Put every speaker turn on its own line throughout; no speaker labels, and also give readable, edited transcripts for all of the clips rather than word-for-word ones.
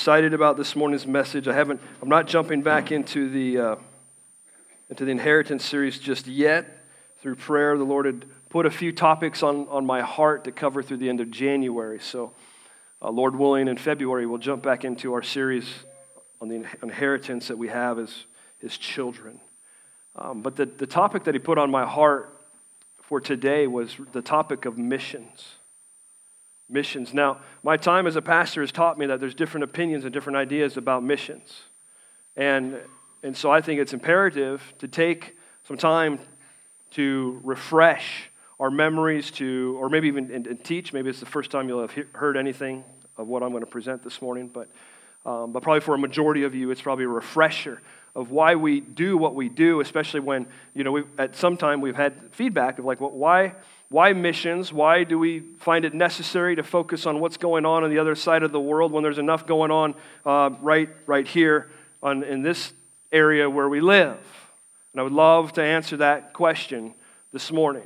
excited about this morning's message. I'm not jumping back into the inheritance series just yet. Through prayer, the Lord had put a few topics on my heart to cover through the end of January. So, Lord willing, in February, we'll jump back into our series on the inheritance that we have as His children. But the topic that He put on my heart for today was the topic of missions. Missions. Now, my time as a pastor has taught me that there's different opinions and different ideas about missions. And so I think it's imperative to take some time to refresh our memories or maybe even and teach. Maybe it's the first time you'll have heard anything of what I'm going to present this morning, but probably for a majority of you, it's probably a refresher of why we do what we do, especially when, at some time we've had feedback of like, well, why missions? Why do we find it necessary to focus on what's going on the other side of the world when there's enough going on right here in this area where we live? And I would love to answer that question this morning.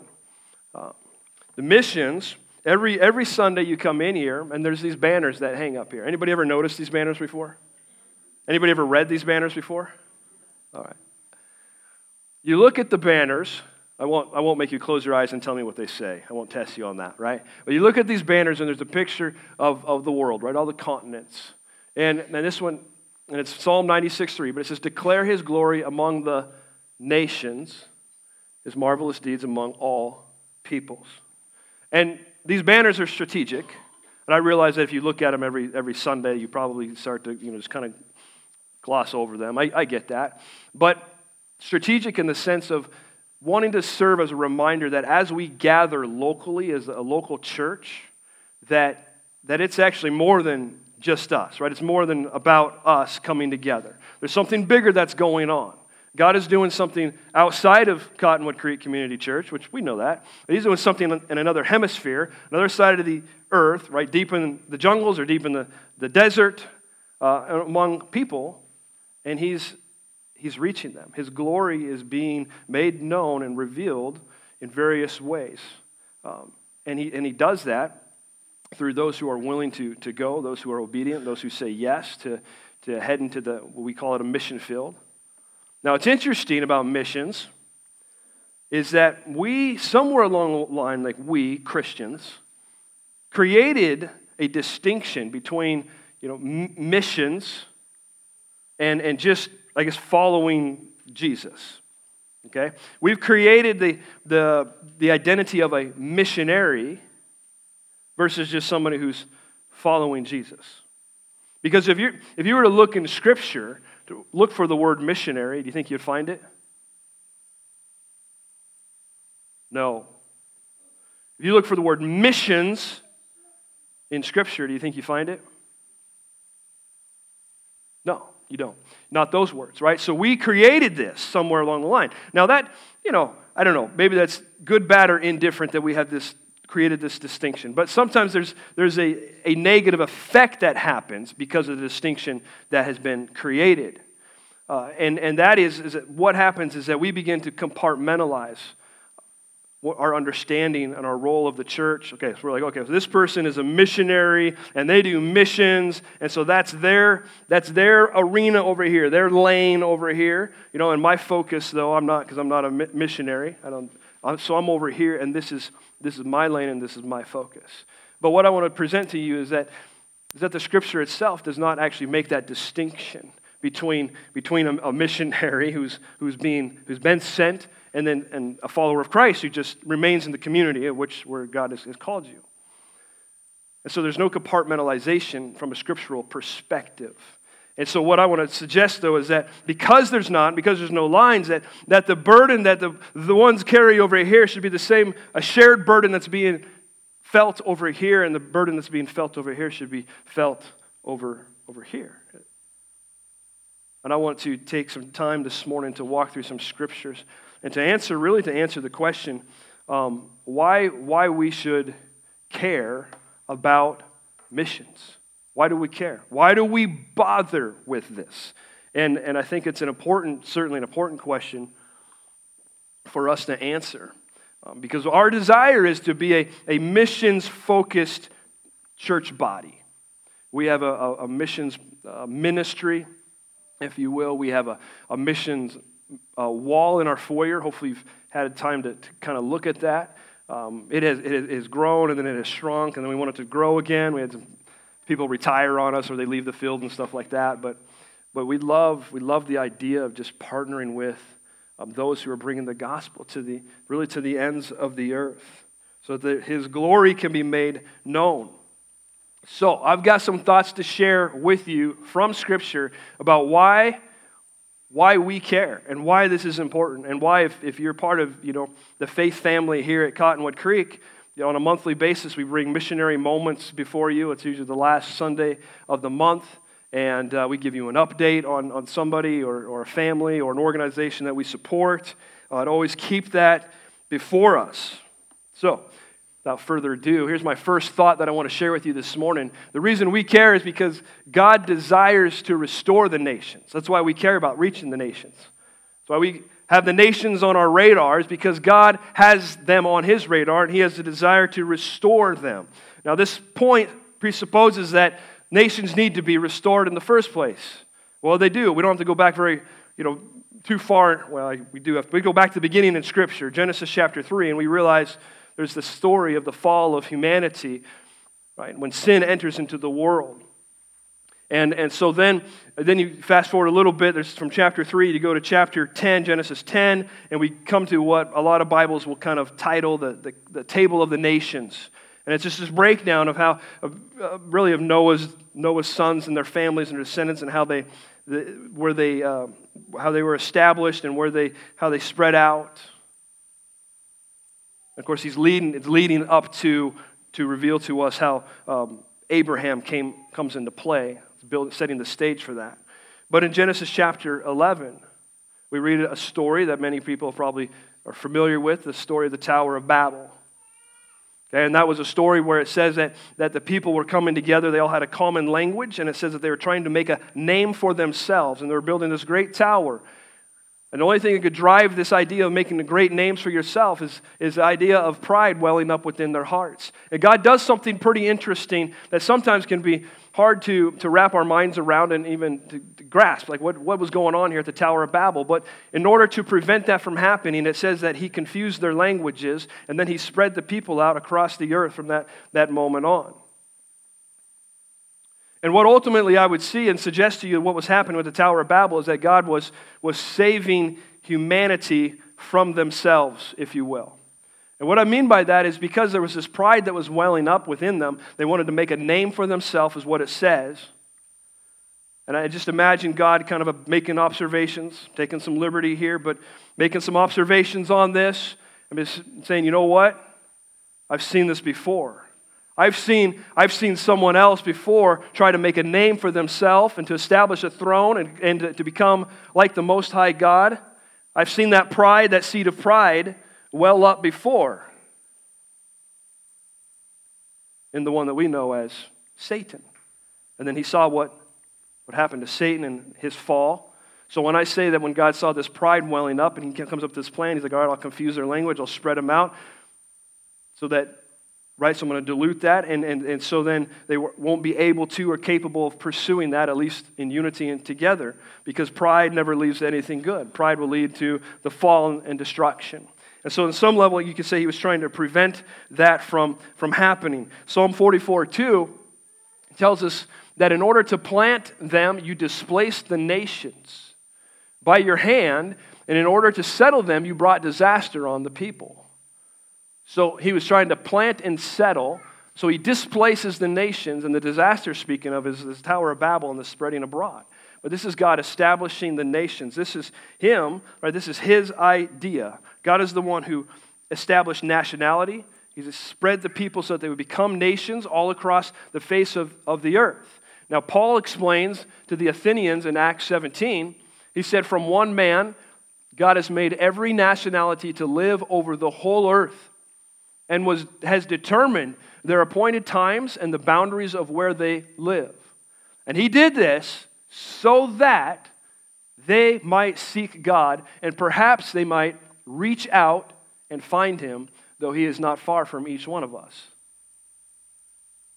The missions, every Sunday you come in here, and there's these banners that hang up here. Anybody ever noticed these banners before? Anybody ever read these banners before? All right. You look at the banners. I won't make you close your eyes and tell me what they say. I won't test you on that, right? But you look at these banners, and there's a picture of the world, right? All the continents. And this one, and it's Psalm 96:3, but it says, "Declare His glory among the nations, His marvelous deeds among all peoples." And these banners are strategic. And I realize that if you look at them every Sunday, you probably start to just kind of gloss over them. I get that. But strategic in the sense of wanting to serve as a reminder that as we gather locally as a local church, that it's actually more than just us, right? It's more than about us coming together. There's something bigger that's going on. God is doing something outside of Cottonwood Creek Community Church, which we know that. But He's doing something in another hemisphere, another side of the earth, right? Deep in the jungles or deep in the desert, among people. And He's reaching them. His glory is being made known and revealed in various ways. And He does that through those who are willing to go, those who are obedient, those who say yes to head into what we call it a mission field. Now, what's interesting about missions is that we, somewhere along the line, like we, Christians, created a distinction between, missions and just, I guess, following Jesus. Okay? We've created the identity of a missionary versus just somebody who's following Jesus. Because if you were to look in Scripture, to look for the word missionary, do you think you'd find it? No. If you look for the word missions in Scripture, do you think you find it? No, you don't. Not those words, right? So we created this somewhere along the line. Now that, I don't know, maybe that's good, bad, or indifferent that we have created this distinction. But sometimes there's a negative effect that happens because of the distinction that has been created. And that is that what happens is that we begin to compartmentalize our understanding and our role of the church. Okay, so we're like, okay, so this person is a missionary and they do missions, and so that's their arena over here, their lane over here. And my focus, though, I'm not, because I'm not a missionary. So I'm over here, and this is my lane, and this is my focus. But what I want to present to you is that the Scripture itself does not actually make that distinction between a missionary who's been sent and a follower of Christ who just remains in the community where God has called you. And so there's no compartmentalization from a scriptural perspective. And so what I want to suggest, though, is that because there's no lines, that the burden that the ones carry over here should be the same, a shared burden that's being felt over here, and the burden that's being felt over here should be felt over here. And I want to take some time this morning to walk through some scriptures and to answer the question, why we should care about missions. Why do we care? Why do we bother with this? And I think it's certainly an important question for us to answer. Because our desire is to be a missions-focused church body. We have a missions ministry, if you will. We have a missions wall in our foyer. Hopefully you've had time to kind of look at that. It has grown, and then it has shrunk, and then we want it to grow again. We had some people retire on us, or they leave the field and stuff like that. But we love the idea of just partnering with those who are bringing the gospel to the ends of the earth, so that His glory can be made known. So I've got some thoughts to share with you from Scripture about why we care and why this is important, and why if you're part of the faith family here at Cottonwood Creek, on a monthly basis we bring missionary moments before you. It's usually the last Sunday of the month, and we give you an update on somebody or a family or an organization that we support. I'd always keep that before us. So, without further ado, here's my first thought that I want to share with you this morning. The reason we care is because God desires to restore the nations. That's why we care about reaching the nations. That's why we have the nations on our radars, because God has them on His radar, and He has the desire to restore them. Now, this point presupposes that nations need to be restored in the first place. Well, they do. We don't have to go back too far. Well, we do have. We go back to the beginning in Scripture, Genesis chapter 3, and we realize there's the story of the fall of humanity, right? When sin enters into the world. And so then you fast forward a little bit. There's from chapter 3, you go to chapter 10, Genesis 10, and we come to what a lot of Bibles will kind of title the Table of the Nations. And it's just this breakdown of how, really of Noah's sons and their families and their descendants, and how they were established and how they spread out. Of course, it's leading up to reveal to us how Abraham comes into play, setting the stage for that. But in Genesis chapter 11, we read a story that many people probably are familiar with, the story of the Tower of Babel. Okay, and that was a story where it says that the people were coming together, they all had a common language, and it says that they were trying to make a name for themselves, and they were building this great tower. And the only thing that could drive this idea of making the great names for yourself is the idea of pride welling up within their hearts. And God does something pretty interesting that sometimes can be hard to wrap our minds around and even to grasp, like what was going on here at the Tower of Babel. But in order to prevent that from happening, it says that He confused their languages, and then He spread the people out across the earth from that moment on. And what ultimately I would see and suggest to you what was happening with the Tower of Babel is that God was saving humanity from themselves, if you will. And what I mean by that is because there was this pride that was welling up within them, they wanted to make a name for themselves, is what it says. And I just imagine God kind of making observations, taking some liberty here, but making some observations on this, and just saying, you know what? I've seen this before. I've seen someone else before try to make a name for themselves and to establish a throne and to become like the Most High God. I've seen that pride, that seed of pride, well up before in the one that we know as Satan. And then he saw what happened to Satan and his fall. So when I say that when God saw this pride welling up and He comes up with this plan, He's like, all right, I'll confuse their language, I'll spread them out so that... Right, so I'm going to dilute that, and so then they won't be able to or capable of pursuing that, at least in unity and together, because pride never leads to anything good. Pride will lead to the fall and destruction. And so on some level, you could say He was trying to prevent that from happening. Psalm 44:2 tells us that in order to plant them, you displaced the nations by your hand, and in order to settle them, you brought disaster on the people. So He was trying to plant and settle, so He displaces the nations, and the disaster speaking of is this Tower of Babel and the spreading abroad. But this is God establishing the nations. This is Him, right? This is His idea. God is the one who established nationality. He's spread the people so that they would become nations all across the face of the earth. Now, Paul explains to the Athenians in Acts 17, he said, from one man, God has made every nationality to live over the whole earth, and has determined their appointed times and the boundaries of where they live. And He did this so that they might seek God, and perhaps they might reach out and find Him, though He is not far from each one of us.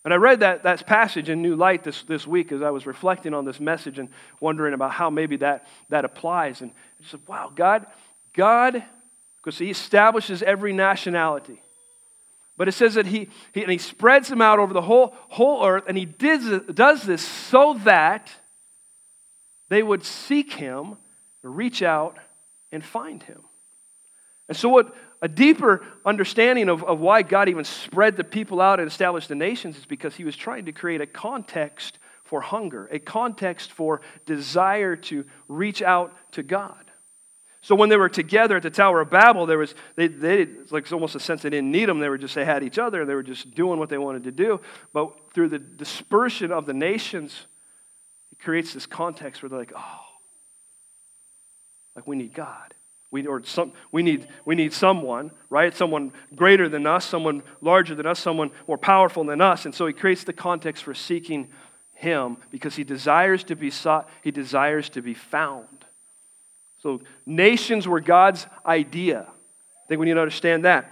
And I read that passage in New Light this week as I was reflecting on this message and wondering about how maybe that applies. And I said, wow, God, because He establishes every nationality. But it says that He spreads them out over the whole earth, and He does this so that they would seek Him, reach out, and find Him. And so what a deeper understanding of why God even spread the people out and established the nations is because He was trying to create a context for hunger, a context for desire to reach out to God. So when they were together at the Tower of Babel, it's like almost a sense they didn't need them. They had each other, and they were just doing what they wanted to do. But through the dispersion of the nations, it creates this context where they're like, oh, like we need God. We need someone, right? Someone greater than us, someone larger than us, someone more powerful than us. And so He creates the context for seeking Him because He desires to be sought, He desires to be found. So nations were God's idea. I think we need to understand that.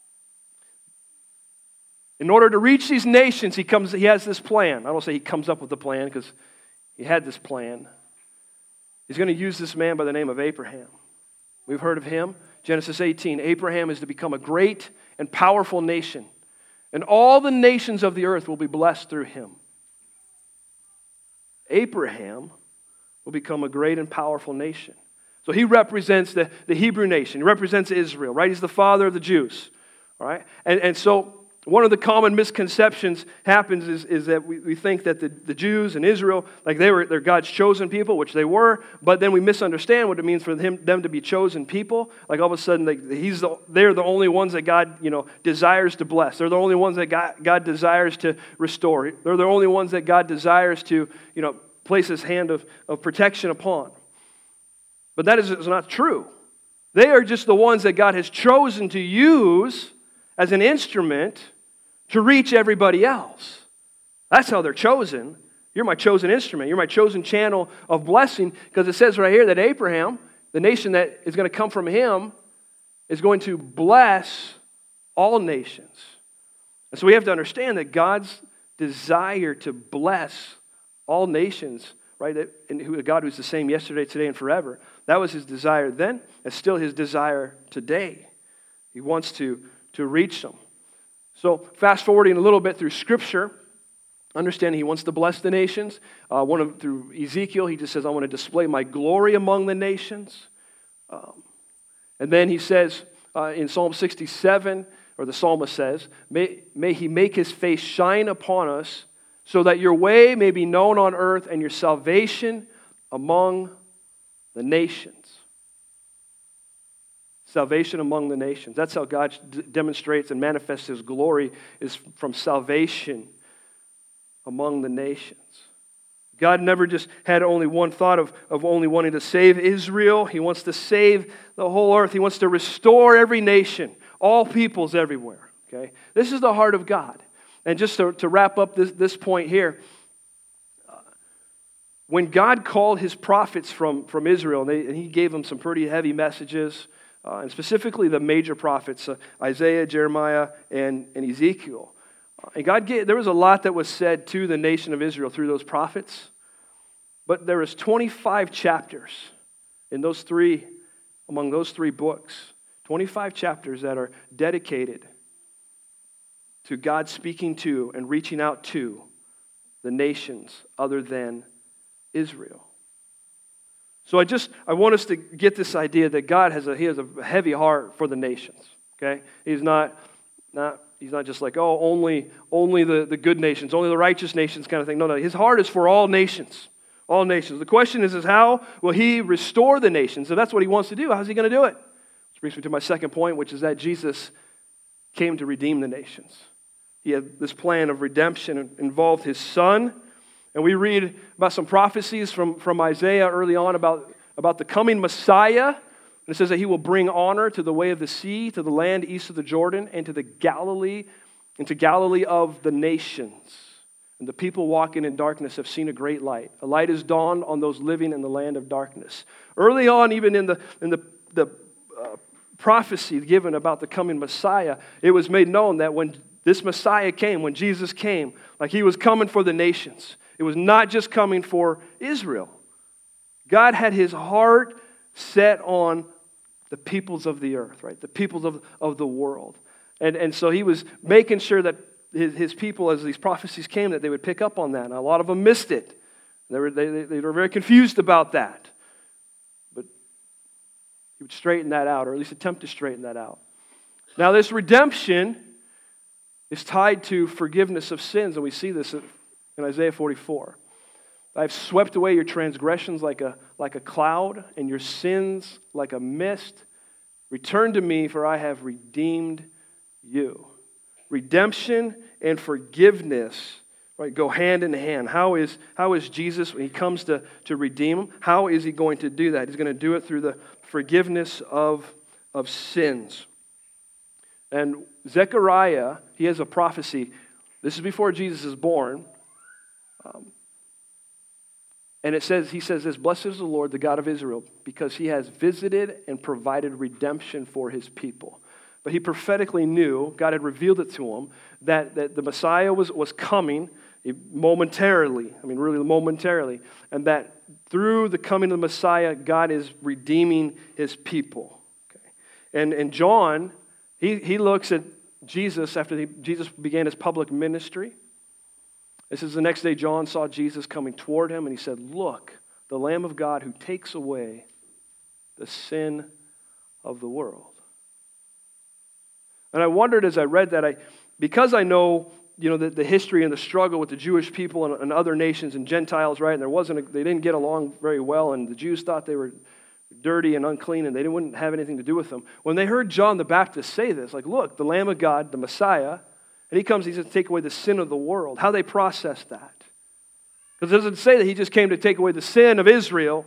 In order to reach these nations, He has this plan. I don't say He comes up with the plan because He had this plan. He's going to use this man by the name of Abraham. We've heard of him. Genesis 18, Abraham is to become a great and powerful nation, and all the nations of the earth will be blessed through him. Abraham will become a great and powerful nation. So he represents the Hebrew nation. He represents Israel, right? He's the father of the Jews, all right? And so one of the common misconceptions happens is that we think that the Jews and Israel, like they're God's chosen people, which they were, but then we misunderstand what it means for them to be chosen people. Like all of a sudden, they're the only ones that God, desires to bless. They're the only ones that God desires to restore. They're the only ones that God desires to, place His hand of protection upon. But that is not true. They are just the ones that God has chosen to use as an instrument to reach everybody else. That's how they're chosen. You're my chosen instrument. You're my chosen channel of blessing, because it says right here that Abraham, the nation that is going to come from him, is going to bless all nations. And so we have to understand that God's desire to bless all nations, right? And a God who's the same yesterday, today, and forever. That was His desire then. It's still His desire today. He wants to reach them. So fast forwarding a little bit through Scripture, understanding He wants to bless the nations. Through Ezekiel, He just says, I want to display my glory among the nations. And then He says in Psalm 67, or the psalmist says, may He make His face shine upon us, so that your way may be known on earth and your salvation among the nations. Salvation among the nations. That's how God demonstrates and manifests His glory, is from salvation among the nations. God never just had only one thought of only wanting to save Israel. He wants to save the whole earth. He wants to restore every nation, all peoples everywhere. Okay? This is the heart of God. And just to wrap up this point here, when God called His prophets from Israel, and He gave them some pretty heavy messages, and specifically the major prophets, Isaiah, Jeremiah, and Ezekiel. And there was a lot that was said to the nation of Israel through those prophets, but there is 25 chapters among those three books, 25 chapters that are dedicated to God speaking to and reaching out to the nations other than Israel. So I want us to get this idea that God has a heavy heart for the nations. Okay, He's not just like, oh, only the good nations, only the righteous nations kind of thing. No, His heart is for all nations. All nations. The question is how will He restore the nations? So that's what He wants to do. How's He going to do it? Which brings me to my second point, which is that Jesus came to redeem the nations. He had this plan of redemption involved His Son. And we read about some prophecies from Isaiah early on about the coming Messiah. And it says that He will bring honor to the way of the sea, to the land east of the Jordan, and to Galilee of the nations. And the people walking in darkness have seen a great light. A light has dawned on those living in the land of darkness. Early on, even in the prophecy given about the coming Messiah, it was made known that when this Messiah came, when Jesus came, like he was coming for the nations. It was not just coming for Israel. God had his heart set on the peoples of the earth, right? The peoples of the world. And so he was making sure that his people, as these prophecies came, that they would pick up on that. And a lot of them missed it. They were very confused about that. But he would straighten that out, or at least attempt to straighten that out. Now this redemption is tied to forgiveness of sins, and we see this in Isaiah 44. I have swept away your transgressions like a cloud, and your sins like a mist. Return to me, for I have redeemed you. Redemption and forgiveness, right, go hand in hand. How is Jesus, when he comes to redeem them, how is he going to do that? He's going to do it through the forgiveness of sins. And Zechariah, he has a prophecy. This is before Jesus is born. And he says this, "Blessed is the Lord, the God of Israel, because he has visited and provided redemption for his people." But he prophetically knew, God had revealed it to him, that the Messiah was coming momentarily, really momentarily, and that through the coming of the Messiah, God is redeeming his people. Okay. And John, he looks at Jesus after Jesus began his public ministry. This is the next day John saw Jesus coming toward him, and he said, "Look, the Lamb of God who takes away the sin of the world." And I wondered as I read that, because I know the history and the struggle with the Jewish people and other nations and Gentiles, right? And they didn't get along very well, and the Jews thought they were dirty and unclean, and they wouldn't have anything to do with them. When they heard John the Baptist say this, like, look, the Lamb of God, the Messiah, and he comes, he's going to take away the sin of the world. How they process that. Because it doesn't say that he just came to take away the sin of Israel.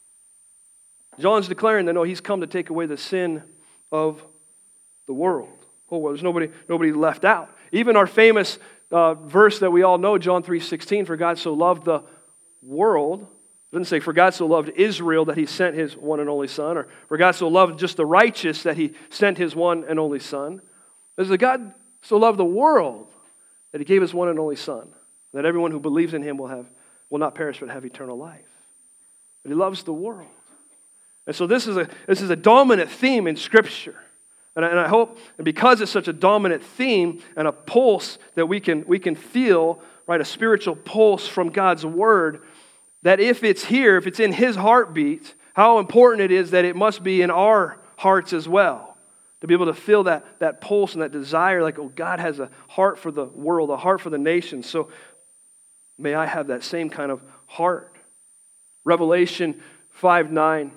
John's declaring that, no, he's come to take away the sin of the world. Oh, well, there's nobody left out. Even our famous verse that we all know, John 3:16, "For God so loved the world," it doesn't say, "For God so loved Israel that he sent his one and only Son," or "For God so loved just the righteous that he sent his one and only Son." It says, God so loved the world that he gave his one and only Son, that everyone who believes in him will not perish but have eternal life. But he loves the world. And so this is a dominant theme in Scripture. And I hope, and because it's such a dominant theme and a pulse that we can feel, right, a spiritual pulse from God's Word, that if it's here, if it's in his heartbeat, how important it is that it must be in our hearts as well. To be able to feel that pulse and that desire, like, oh, God has a heart for the world, a heart for the nations. So may I have that same kind of heart. Revelation 5:9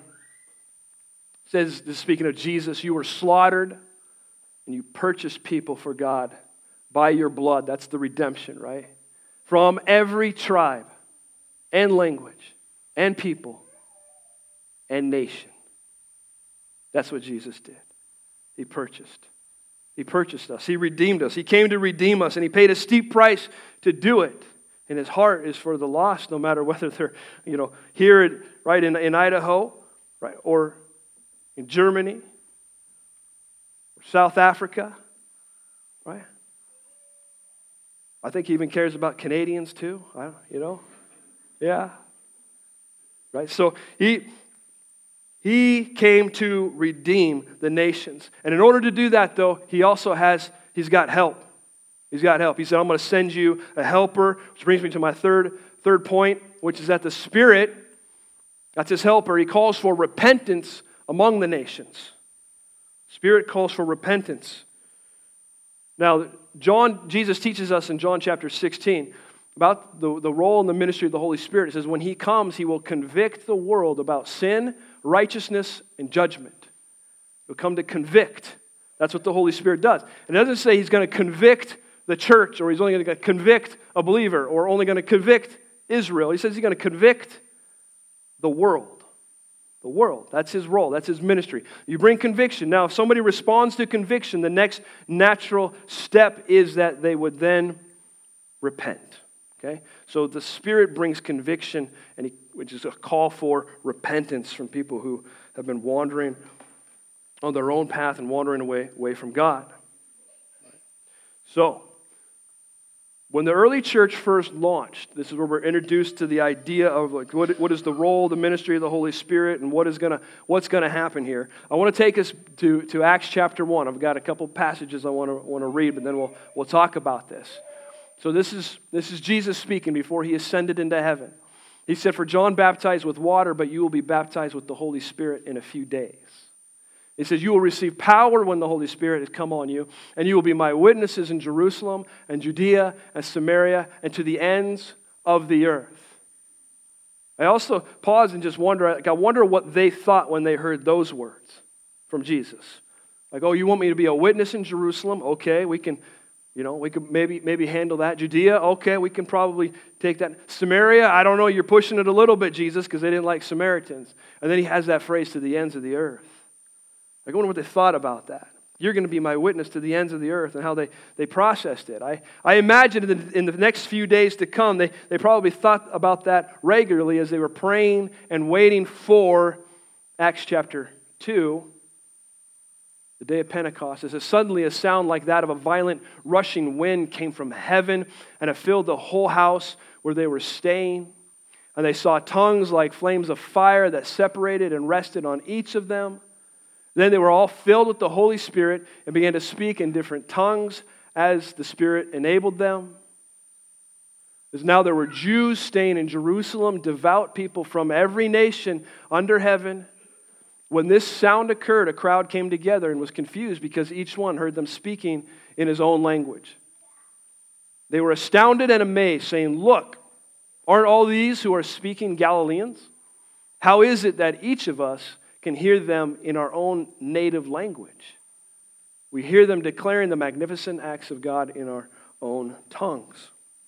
says, speaking of Jesus, "You were slaughtered and you purchased people for God by your blood." That's the redemption, right? "From every tribe and language and people and nation." That's what Jesus did. He purchased. He purchased us. He redeemed us. He came to redeem us, and he paid a steep price to do it. And his heart is for the lost, no matter whether they're, here, right, in Idaho, right, or in Germany, or South Africa, right? I think he even cares about Canadians too, yeah, right? So he came to redeem the nations. And in order to do that, though, he's got help. He's got help. He said, "I'm going to send you a helper," which brings me to my third point, which is that the Spirit, that's his helper, he calls for repentance among the nations. Spirit calls for repentance. Now, Jesus teaches us in John chapter 16 about the role and the ministry of the Holy Spirit. It says, when he comes, he will convict the world about sin, righteousness, and judgment. He'll come to convict. That's what the Holy Spirit does. And it doesn't say he's going to convict the church, or he's only going to convict a believer, or only going to convict Israel. He says he's going to convict the world. The world. That's his role. That's his ministry. You bring conviction. Now, if somebody responds to conviction, the next natural step is that they would then repent. Okay? So the Spirit brings conviction, which is a call for repentance from people who have been wandering on their own path and wandering away from God. So, when the early church first launched, this is where we're introduced to the idea of like what is the role, the ministry of the Holy Spirit, and what's going to happen here. I want to take us to Acts chapter 1. I've got a couple passages I want to read, but then we'll talk about this. So this is Jesus speaking before he ascended into heaven. He said, "For John baptized with water, but you will be baptized with the Holy Spirit in a few days." He says, "You will receive power when the Holy Spirit has come on you, and you will be my witnesses in Jerusalem and Judea and Samaria and to the ends of the earth." I also pause and just wonder, I wonder what they thought when they heard those words from Jesus. Like, oh, you want me to be a witness in Jerusalem? Okay, we can maybe handle that. Judea, okay, we can probably take that. Samaria, I don't know, you're pushing it a little bit, Jesus, because they didn't like Samaritans. And then he has that phrase, to the ends of the earth. I wonder what they thought about that. You're going to be my witness to the ends of the earth, and how they processed it. I imagine in the next few days to come, they probably thought about that regularly as they were praying and waiting for Acts chapter 2, the day of Pentecost. As suddenly a sound like that of a violent rushing wind came from heaven, and it filled the whole house where they were staying. And they saw tongues like flames of fire that separated and rested on each of them. Then they were all filled with the Holy Spirit and began to speak in different tongues as the Spirit enabled them. As now there were Jews staying in Jerusalem, devout people from every nation under heaven. When this sound occurred, a crowd came together and was confused because each one heard them speaking in his own language. They were astounded and amazed, saying, "Look, aren't all these who are speaking Galileans? How is it that each of us can hear them in our own native language? We hear them declaring the magnificent acts of God in our own tongues."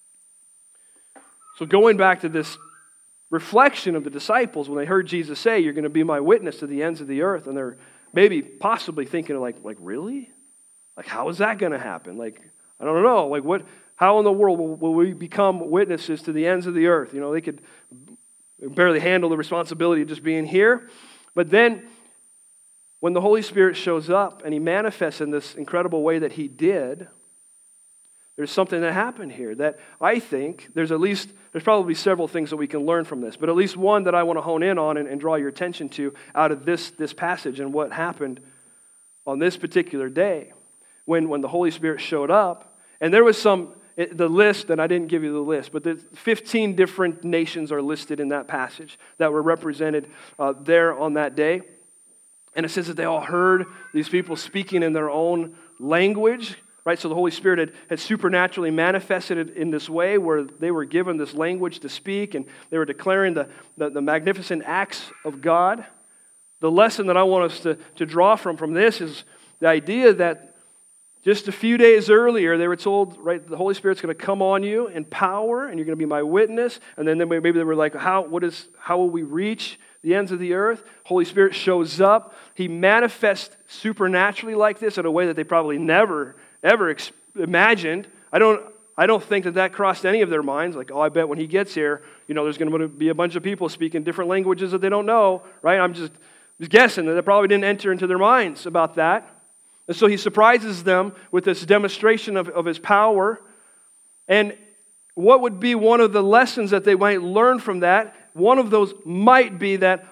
So going back to this reflection of the disciples, when they heard Jesus say, "You're going to be my witness to the ends of the earth," and they're maybe possibly thinking like really? Like, how is that going to happen? Like, I don't know. Like, how in the world will we become witnesses to the ends of the earth? You know, they could barely handle the responsibility of just being here. But then, when the Holy Spirit shows up and he manifests in this incredible way that he did, there's something that happened here that I think there's probably several things that we can learn from this, but at least one that I want to hone in on and draw your attention to out of this passage and what happened on this particular day when the Holy Spirit showed up. And there was the list, and I didn't give you the list, but the 15 different nations are listed in that passage that were represented there on that day. And it says that they all heard these people speaking in their own language, right? So the Holy Spirit had supernaturally manifested in this way where they were given this language to speak, and they were declaring the magnificent acts of God. The lesson that I want us to draw from this is the idea that just a few days earlier, they were told, right, the Holy Spirit's going to come on you in power, and you're going to be my witness. And then maybe they were like, how will we reach the ends of the earth? Holy Spirit shows up. He manifests supernaturally like this in a way that they probably never, ever imagined. I don't think that crossed any of their minds. Like, oh, I bet when he gets here, there's going to be a bunch of people speaking different languages that they don't know, right? I'm just guessing that probably didn't enter into their minds about that. And so he surprises them with this demonstration of his power. And what would be one of the lessons that they might learn from that? One of those might be that,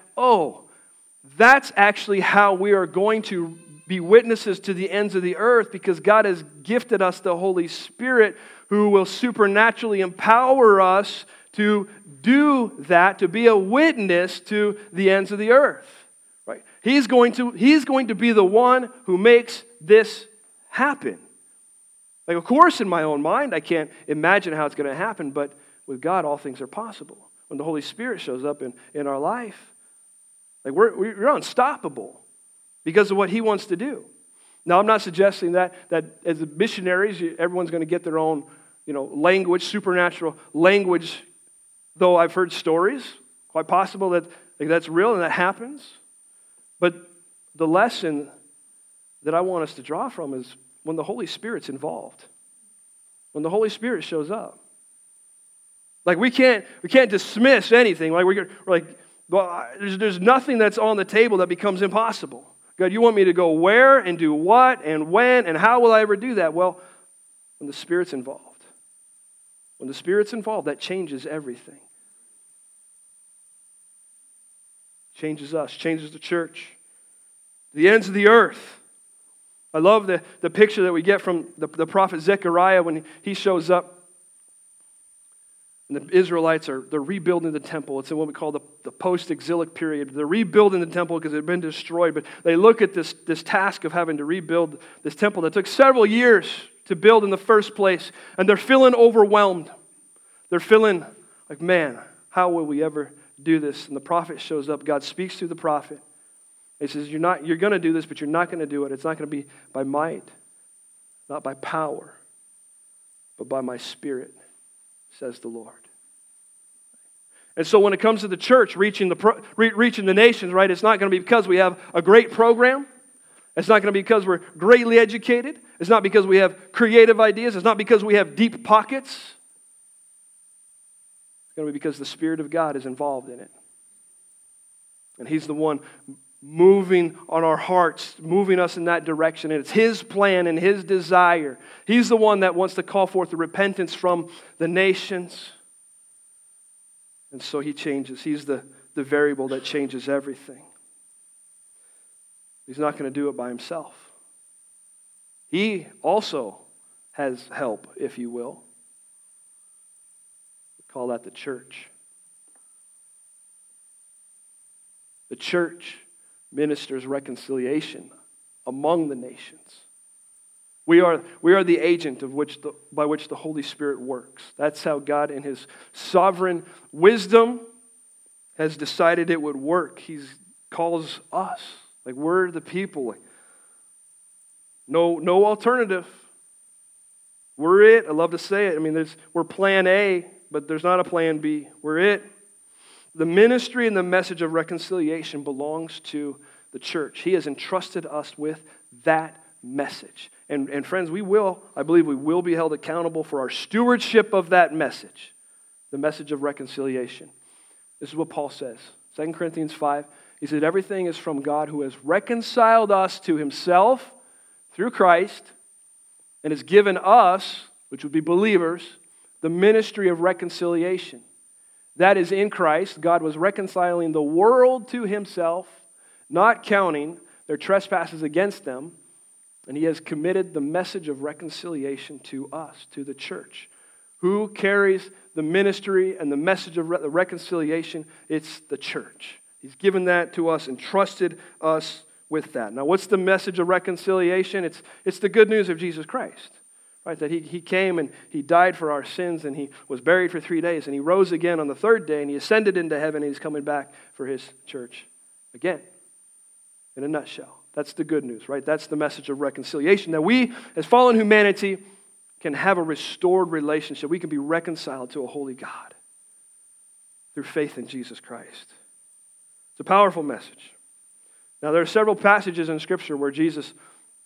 that's actually how we are going to be witnesses to the ends of the earth, because God has gifted us the Holy Spirit who will supernaturally empower us to do that, to be a witness to the ends of the earth. Right? He's going to be the one who makes this happen. Like, of course, in my own mind, I can't imagine how it's going to happen, but with God, all things are possible. When the Holy Spirit shows up in our life, like we're unstoppable because of what He wants to do. Now, I'm not suggesting that as missionaries, everyone's going to get their own, language, supernatural language. Though I've heard stories, quite possible that that's real and that happens. But the lesson that I want us to draw from is when the Holy Spirit's involved, when the Holy Spirit shows up. Like we can't dismiss anything. Like we're like, well, there's nothing that's on the table that becomes impossible. God, you want me to go where and do what and when and how will I ever do that? Well, when when the Spirit's involved. When the Spirit's involved, that changes everything. Changes us, changes the church. The ends of the earth. I love the picture that we get from the prophet Zechariah when he shows up. And the Israelites they're rebuilding the temple. It's in what we call the post-exilic period. They're rebuilding the temple because it had been destroyed. But they look at this task of having to rebuild this temple that took several years to build in the first place. And they're feeling overwhelmed. They're feeling like, man, how will we ever do this? And the prophet shows up. God speaks through the prophet. He says, you're going to do this, but you're not going to do it. It's not going to be by might, not by power, but by my Spirit, says the Lord. And so when it comes to the church reaching the nations, right, it's not going to be because we have a great program. It's not going to be because we're greatly educated. It's not because we have creative ideas. It's not because we have deep pockets. It's going to be because the Spirit of God is involved in it. And He's the one moving on our hearts, moving us in that direction. And it's His plan and His desire. He's the one that wants to call forth the repentance from the nations. And so He changes. He's the variable that changes everything. He's not going to do it by Himself. He also has help, if you will. We call that the church. The church ministers reconciliation among the nations. We are the agent by which the Holy Spirit works. That's how God in His sovereign wisdom has decided it would work. He calls us. Like, we're the people. Like, no alternative. We're it. I love to say it. I mean, we're plan A, but there's not a plan B. We're it. The ministry and the message of reconciliation belongs to the church. He has entrusted us with that message. And friends, I believe we will be held accountable for our stewardship of that message, the message of reconciliation. This is what Paul says, 2 Corinthians 5. He said, everything is from God who has reconciled us to Himself through Christ and has given us, which would be believers, the ministry of reconciliation. That is, in Christ, God was reconciling the world to Himself, not counting their trespasses against them, and He has committed the message of reconciliation to us, to the church. Who carries the ministry and the message of reconciliation? It's the church. He's given that to us and trusted us with that. Now, what's the message of reconciliation? It's the good news of Jesus Christ. Right, that he came and He died for our sins and He was buried for 3 days and He rose again on the third day and He ascended into heaven and He's coming back for His church again. In a nutshell, that's the good news, right? That's the message of reconciliation, that we as fallen humanity can have a restored relationship. We can be reconciled to a holy God through faith in Jesus Christ. It's a powerful message. Now, there are several passages in Scripture where Jesus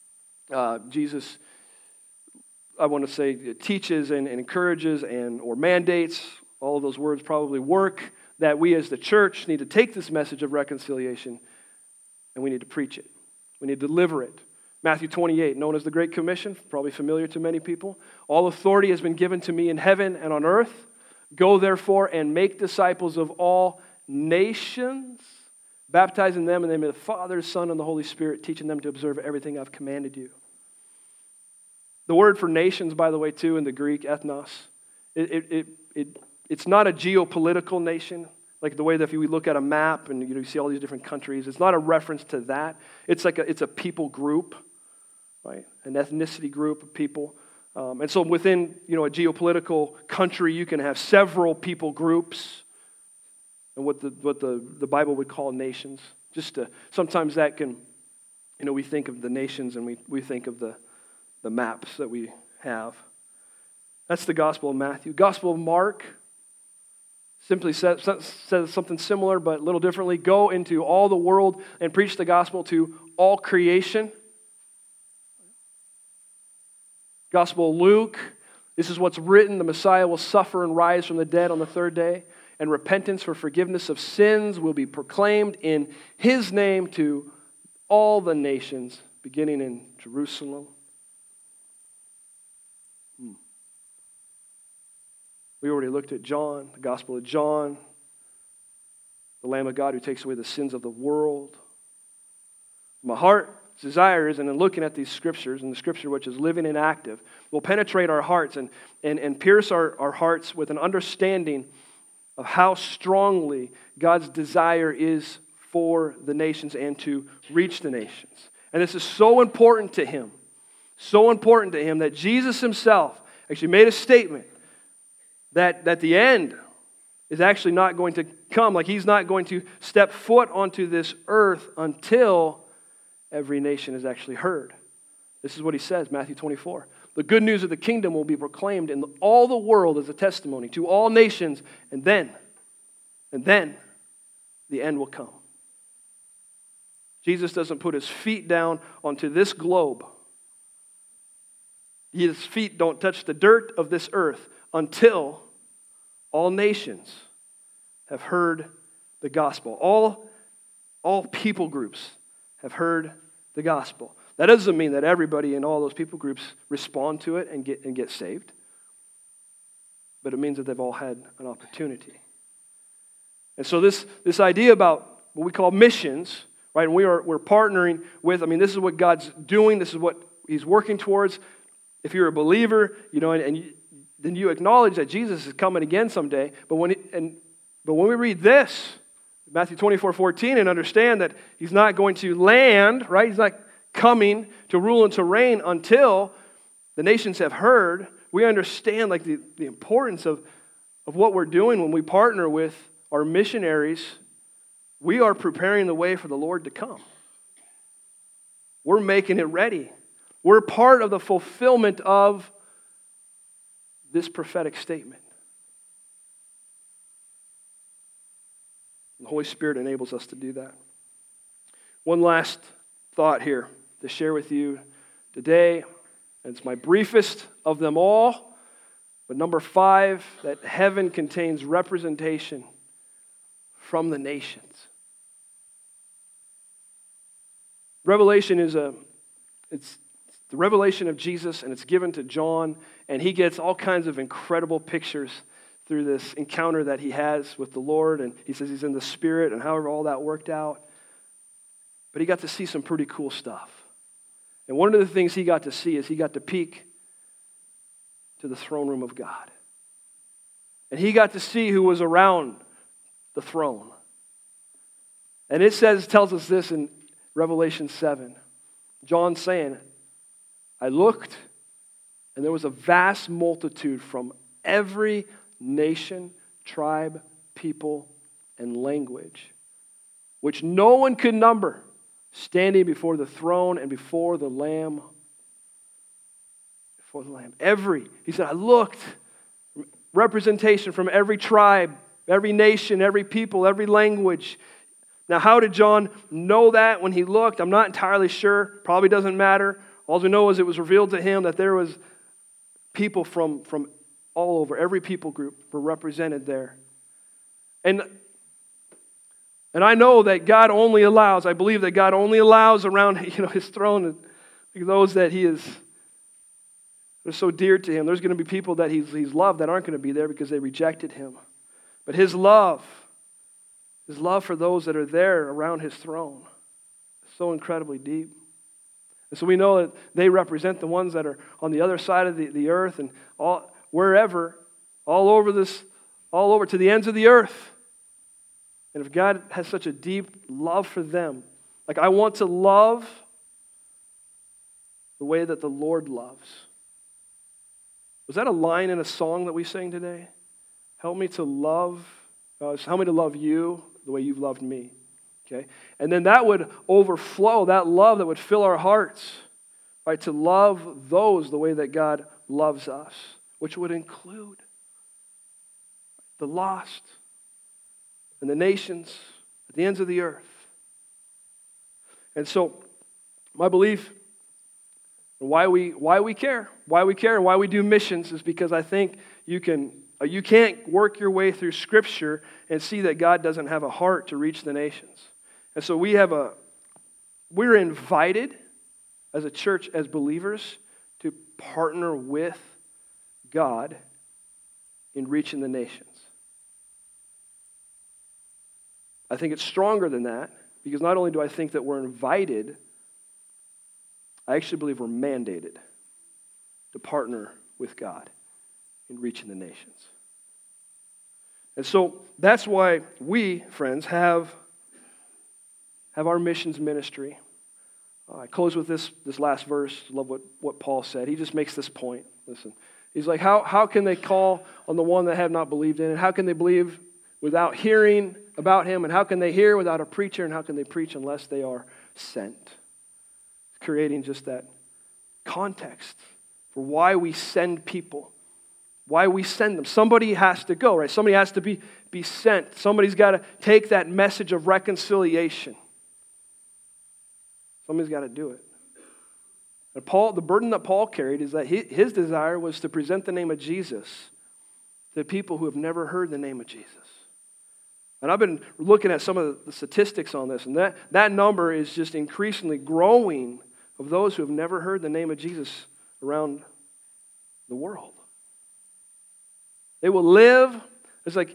I want to say, teaches and encourages or mandates, all of those words probably work, that we as the church need to take this message of reconciliation and we need to preach it. We need to deliver it. Matthew 28, known as the Great Commission, probably familiar to many people. All authority has been given to me in heaven and on earth. Go therefore and make disciples of all nations, baptizing them in the name of the Father, Son, and the Holy Spirit, teaching them to observe everything I've commanded you. The word for nations, by the way, too, in the Greek, ethnos, it's not a geopolitical nation, like the way that if we look at a map and you see all these different countries. It's not a reference to that. It's a people group, right? An ethnicity group of people. And so within a geopolitical country, you can have several people groups, and what the Bible would call nations. Sometimes that can, we think of the nations and we think of the maps that we have. That's the Gospel of Matthew. Gospel of Mark simply says something similar but a little differently. Go into all the world and preach the gospel to all creation. Gospel of Luke, this is what's written. The Messiah will suffer and rise from the dead on the third day, and repentance for forgiveness of sins will be proclaimed in His name to all the nations, beginning in Jerusalem. We already looked at John, the Gospel of John, the Lamb of God who takes away the sins of the world. My heart's desire is, and in looking at these scriptures, and the scripture which is living and active, will penetrate our hearts and pierce our hearts with an understanding of how strongly God's desire is for the nations and to reach the nations. And this is so important to Him that Jesus Himself actually made a statement that the end is actually not going to come. Like He's not going to step foot onto this earth until every nation is actually heard. This is what He says, Matthew 24. The good news of the kingdom will be proclaimed in all the world as a testimony to all nations, and then the end will come. Jesus doesn't put His feet down onto this globe. His feet don't touch the dirt of this earth until all nations have heard the gospel. All people groups have heard the gospel. That doesn't mean that everybody in all those people groups respond to it and get saved. But it means that they've all had an opportunity. And so this idea about what we call missions, right? And we're partnering with, this is what God's doing, this is what He's working towards. If you're a believer, then you acknowledge that Jesus is coming again someday. But when we read this, Matthew 24:14, and understand that He's not going to land, right? He's not coming to rule and to reign until the nations have heard. We understand the importance of what we're doing when we partner with our missionaries. We are preparing the way for the Lord to come. We're making it ready. We're part of the fulfillment of this prophetic statement. The Holy Spirit enables us to do that. One last thought here to share with you today. And it's my briefest of them all. But number 5, that heaven contains representation from the nations. Revelation it's the revelation of Jesus, and it's given to John, and he gets all kinds of incredible pictures through this encounter that he has with the Lord, and he says he's in the Spirit, and however all that worked out. But he got to see some pretty cool stuff. And one of the things he got to see is he got to peek to the throne room of God. And he got to see who was around the throne. And it tells us this in Revelation 7. John saying, I looked, and there was a vast multitude from every nation, tribe, people, and language, which no one could number, standing before the throne and before the Lamb. Before the Lamb. He said, I looked, representation from every tribe, every nation, every people, every language. Now, how did John know that when he looked? I'm not entirely sure. Probably doesn't matter. All we know is it was revealed to him that there was people from all over. Every people group were represented there. And I know that God only allows, I believe that God only allows around His throne those that they're so dear to Him. There's going to be people that He's loved that aren't going to be there because they rejected Him. But His love for those that are there around His throne is so incredibly deep. And so we know that they represent the ones that are on the other side of the earth and all over to the ends of the earth. And if God has such a deep love for them, I want to love the way that the Lord loves. Was that a line in a song that we sang today? Help me to love you the way you've loved me. Okay? And then that would overflow, that love that would fill our hearts, right? To love those the way that God loves us, which would include the lost and the nations at the ends of the earth. And so, my belief, why we care, and why we do missions is because I think you can't work your way through Scripture and see that God doesn't have a heart to reach the nations. And so we're invited as a church, as believers, to partner with God in reaching the nations. I think it's stronger than that, because not only do I think that we're invited, I actually believe we're mandated to partner with God in reaching the nations. And so that's why we, friends, have our missions ministry. I close with this last verse. I love what Paul said. He just makes this point. Listen, he's like, how can they call on the one that have not believed in? And how can they believe without hearing about him? And how can they hear without a preacher? And how can they preach unless they are sent? Creating just that context for why we send people, why we send them. Somebody has to go, right? Somebody has to be sent. Somebody's got to take that message of reconciliation. Somebody's got to do it. And Paul, the burden that Paul carried is that his desire was to present the name of Jesus to people who have never heard the name of Jesus. And I've been looking at some of the statistics on this, and that number is just increasingly growing of those who have never heard the name of Jesus around the world. They will live, there's like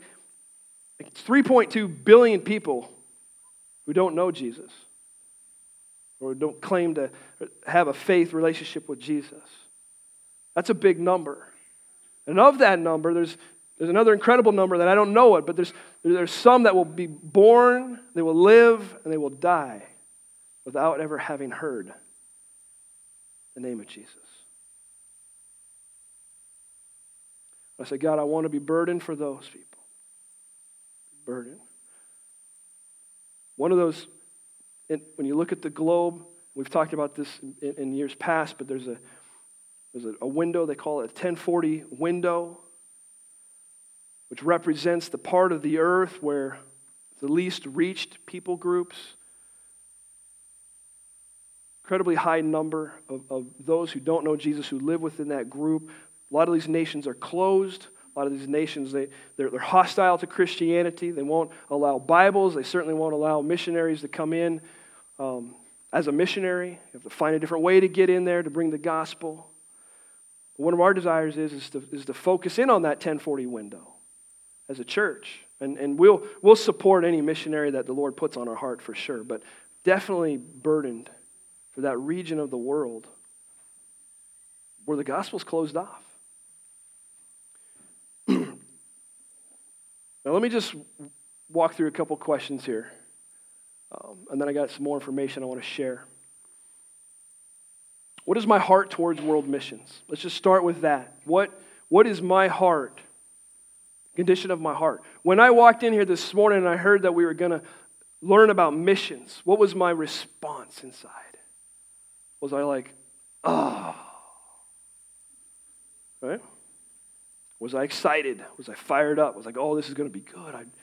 3.2 billion people who don't know Jesus or don't claim to have a faith relationship with Jesus. That's a big number. And of that number, there's another incredible number that I don't know it, but there's some that will be born, they will live, and they will die without ever having heard the name of Jesus. I said, God, I want to be burdened for those people. Burden. One of those, when you look at the globe, we've talked about this in years past, but there's a window, they call it a 1040 window, which represents the part of the earth where the least reached people groups, incredibly high number of those who don't know Jesus who live within that group. A lot of these nations are closed. A lot of these nations, they're hostile to Christianity. They won't allow Bibles. They certainly won't allow missionaries to come in as a missionary. You have to find a different way to get in there to bring the gospel. One of our desires is to focus in on that 1040 window as a church. And we'll support any missionary that the Lord puts on our heart for sure, but definitely burdened for that region of the world where the gospel's closed off. Now let me just walk through a couple questions here. And then I got some more information I want to share. What is my heart towards world missions? Let's just start with that. What is my heart? Condition of my heart. When I walked in here this morning and I heard that we were going to learn about missions, what was my response inside? Was I like, oh? Right? Was I excited? Was I fired up? Was like, oh, this is going to be good. Let's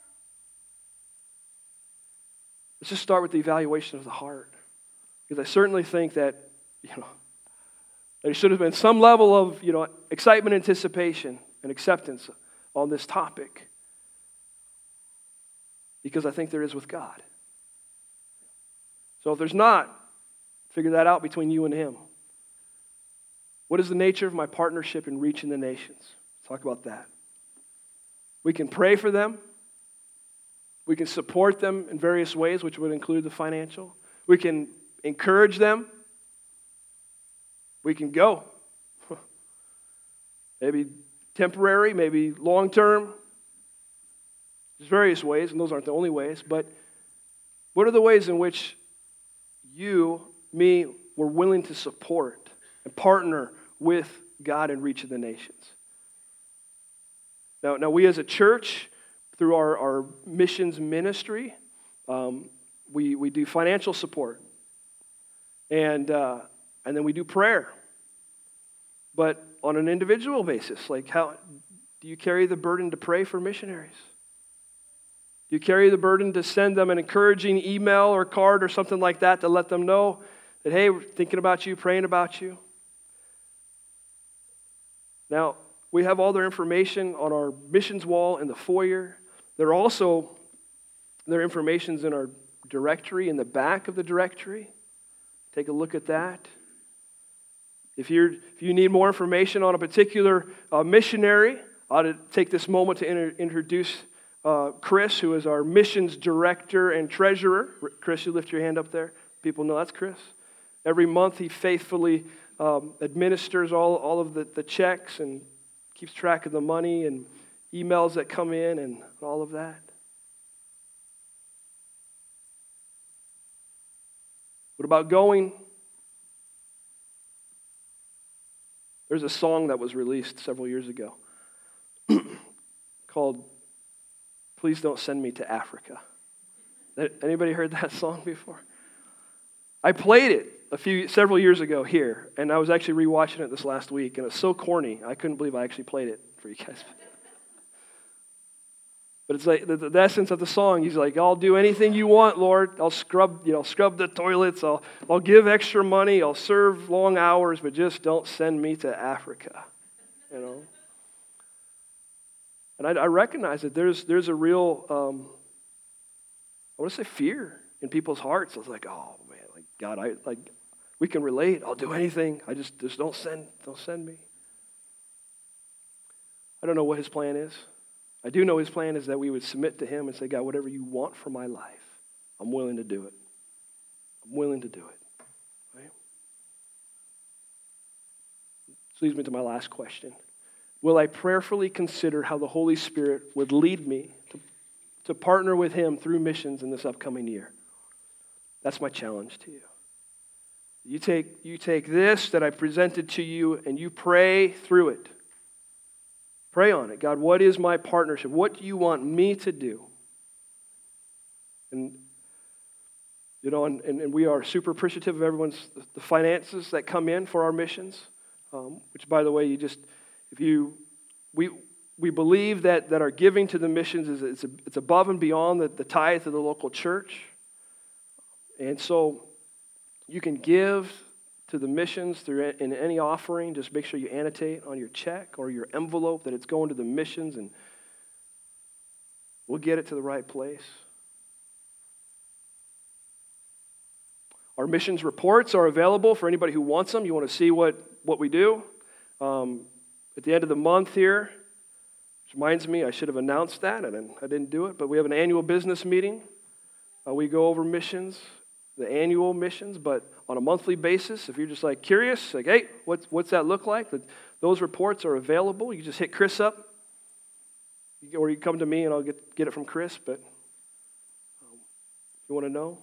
just start with the evaluation of the heart. Because I certainly think that, there should have been some level of, excitement, anticipation, and acceptance on this topic. Because I think there is with God. So if there's not, figure that out between you and Him. What is the nature of my partnership in reaching the nations? Talk about that. We can pray for them. We can support them in various ways, which would include the financial. We can encourage them. We can go. Maybe temporary, maybe long-term. There's various ways, and those aren't the only ways, but what are the ways in which you, me, were willing to support and partner with God in reaching the nations? Now we as a church, through our missions ministry, we do financial support. And then we do prayer. But on an individual basis, like how do you carry the burden to pray for missionaries? Do you carry the burden to send them an encouraging email or card or something like that to let them know that, hey, we're thinking about you, praying about you? Now, we have all their information on our missions wall in the foyer. Their information's in our directory, in the back of the directory. Take a look at that. If you need more information on a particular missionary, ought to take this moment to introduce Chris, who is our missions director and treasurer. Chris, you lift your hand up there. People know that's Chris. Every month he faithfully administers all of the checks and keeps track of the money and emails that come in and all of that. What about going? There's a song that was released several years ago called Please Don't Send Me to Africa. Anybody heard that song before? I played it several years ago here, and I was actually rewatching it this last week, and it's so corny. I couldn't believe I actually played it for you guys. But it's like the essence of the song. He's like, I'll do anything you want, Lord. I'll scrub the toilets. I'll give extra money. I'll serve long hours, but just don't send me to Africa. And I recognize that there's a real, I want to say fear in people's hearts. I was like, oh man, like God, we can relate. I'll do anything. I just don't send me. I don't know what his plan is. I do know his plan is that we would submit to him and say, God, whatever you want for my life, I'm willing to do it. I'm willing to do it. Right? This leads me to my last question. Will I prayerfully consider how the Holy Spirit would lead me to partner with him through missions in this upcoming year? That's my challenge to you. You take this that I presented to you and you pray through it. Pray on it. God, what is my partnership? What do you want me to do? And we are super appreciative of everyone's the finances that come in for our missions. Which, by the way, we believe that our giving to the missions it's above and beyond the tithe of the local church, and so you can give to the missions in any offering. Just make sure you annotate on your check or your envelope that it's going to the missions, and we'll get it to the right place. Our missions reports are available for anybody who wants them. You want to see what we do. At the end of the month here, which reminds me, I should have announced that, and I didn't do it, but we have an annual business meeting. We go over missions, the annual missions, but on a monthly basis. If you're just like curious, like, hey, what's that look like? Those reports are available. You just hit Chris up, or you come to me and I'll get it from Chris, but if you want to know.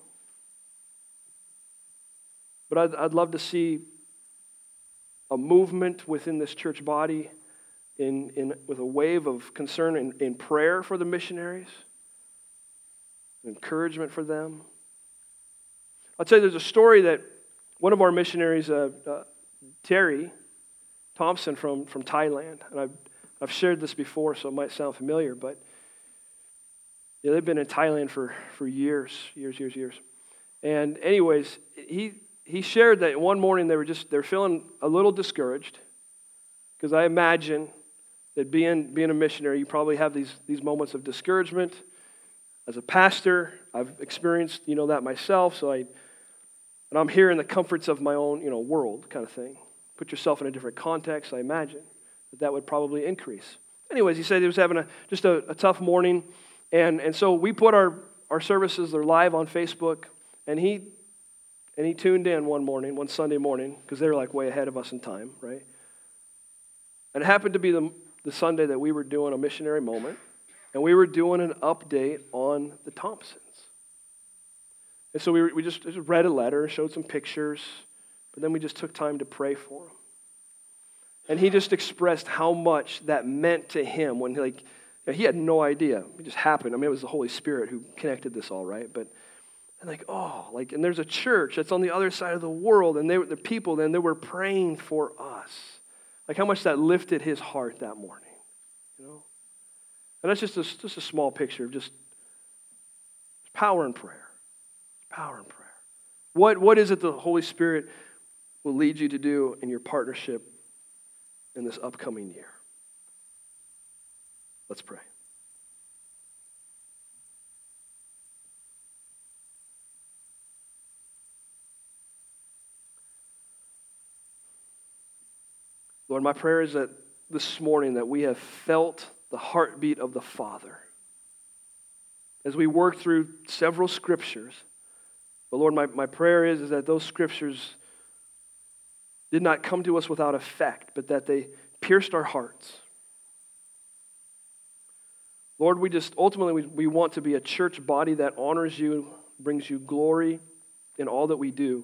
But I'd love to see a movement within this church body with a wave of concern in prayer for the missionaries, encouragement for them. I'll tell you, there's a story that one of our missionaries, Terry Thompson from Thailand, and I've shared this before, so it might sound familiar, but they've been in Thailand for years. And anyways, he shared that one morning they're feeling a little discouraged, because I imagine that being a missionary, you probably have these moments of discouragement. As a pastor, I've experienced that myself, and I'm here in the comforts of my own world kind of thing. Put yourself in a different context, I imagine that would probably increase. Anyways, he said he was having just a tough morning, and so we put our services, they're live on Facebook, and he tuned in one Sunday morning, because they're like way ahead of us in time, right? And it happened to be the Sunday that we were doing a missionary moment, and we were doing an update on the Thompsons. And so we just read a letter, showed some pictures, but then we just took time to pray for him. And he just expressed how much that meant to him when he had no idea. It just happened. I mean, it was the Holy Spirit who connected this all, right? But and there's a church that's on the other side of the world, and the people then they were praying for us. Like how much that lifted his heart that morning, And that's just a small picture of just power in prayer. Power in prayer. What is it the Holy Spirit will lead you to do in your partnership in this upcoming year? Let's pray. Lord, my prayer is that this morning that we have felt the heartbeat of the Father as we work through several scriptures. But Lord, my prayer is that those scriptures did not come to us without effect, but that they pierced our hearts. Lord, we want to be a church body that honors you, brings you glory in all that we do.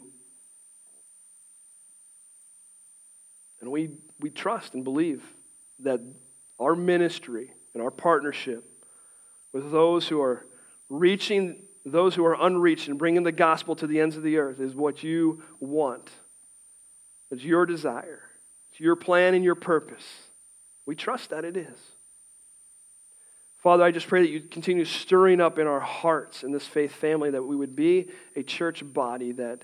And we trust and believe that our ministry and our partnership with those who are reaching those who are unreached and bringing the gospel to the ends of the earth is what you want. It's your desire. It's your plan and your purpose. We trust that it is. Father, I just pray that you continue stirring up in our hearts in this faith family, that we would be a church body that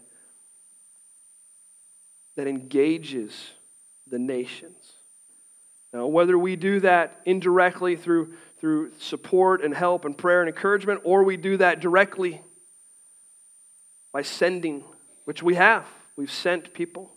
engages the nations. Now, whether we do that indirectly through support and help and prayer and encouragement, or we do that directly by sending, which we have. We've sent people.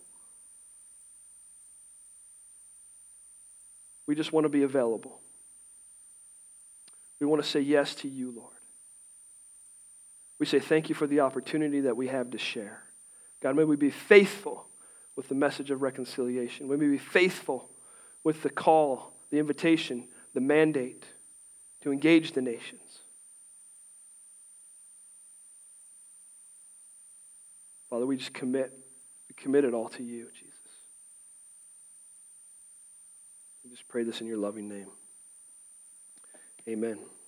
We just want to be available. We want to say yes to you, Lord. We say thank you for the opportunity that we have to share. God, may we be faithful with the message of reconciliation. May we be faithful with the call, the invitation, the mandate to engage the nations. Father, we just commit it all to you, Jesus. We just pray this in your loving name. Amen.